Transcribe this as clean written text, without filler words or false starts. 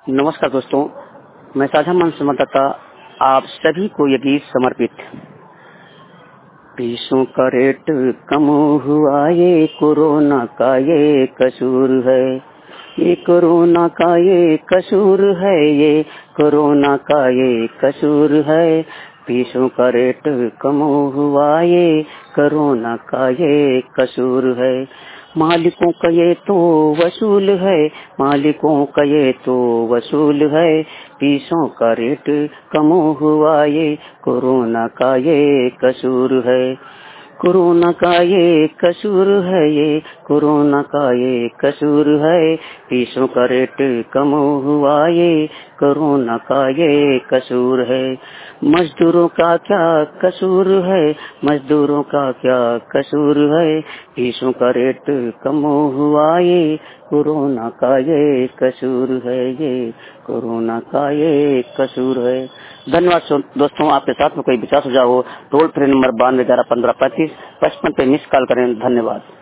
नमस्कार दोस्तों, मैं साझा मंच संवाददाता आप सभी को ये गीत समर्पित। पीसों का रेट कम हुआ, ये कोरोना का ये कसूर है, ये कोरोना का ये कसूर है, ये कोरोना का ये कसूर है। पीसों का रेट कम हुआ, ये कोरोना का ये कसूर है। मालिकों का ये तो वसूल है, मालिकों का ये तो वसूल है। पीसों का रेट कम हुआ, ये कोरोना का ये कसूर है, कोरोना का ये कसूर है, ये कोरोना का ये कसूर है। पीसों का रेट कम हुआ, ये कोरोना का ये कसूर है। मजदूरों का क्या कसूर है, मजदूरों का क्या कसूर है। पीसों का रेट कम हुआ, ये कोरोना का ये कसूर है, ये कोरोना का ये कसूर है। धन्यवाद दोस्तों। आपके साथ में कोई विचार सुझाव हो टोल फ्री नंबर 9211153555 पे मिस कॉल करें। धन्यवाद।